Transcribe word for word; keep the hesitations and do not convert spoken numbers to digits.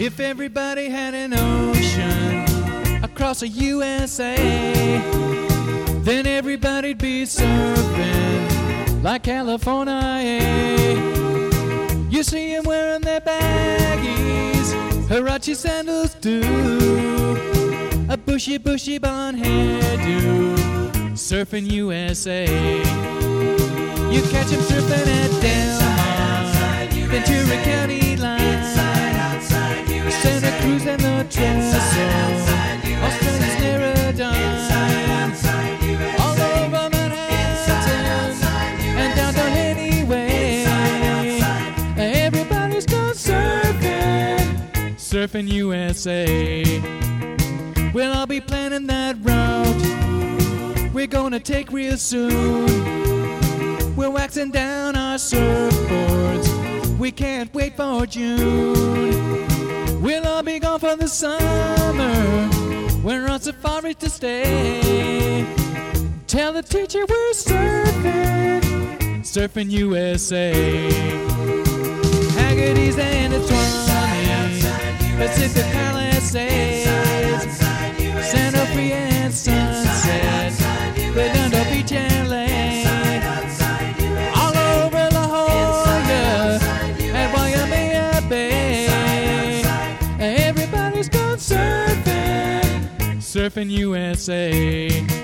If everybody had an ocean across the U S A, then everybody'd be surfing like California. You see 'em wearing their baggies, Huarache sandals too, a bushy, bushy blonde hairdo, surfing U S A. You catch 'em surfing at Delmar, Ventura County line, Santa Cruz and the Trestle, Australia's Narradine, all over Manhattan and downtown anyway. Everybody's gone surfing, surfing U S A. Well, I'll be planning that route we're gonna take real soon. We're waxing down our surfboards, we can't wait for June. We'll all be gone for the summer, we're on safari to stay. Tell the teacher we're surfing, surfing U S A. Haggerty's and its twenty, Pacific Palisades, San Onofre and Sunset, Redondo Beach, L A. All over La Jolla and Waimea Bay. Everybody's gone surfing, surfing U S A.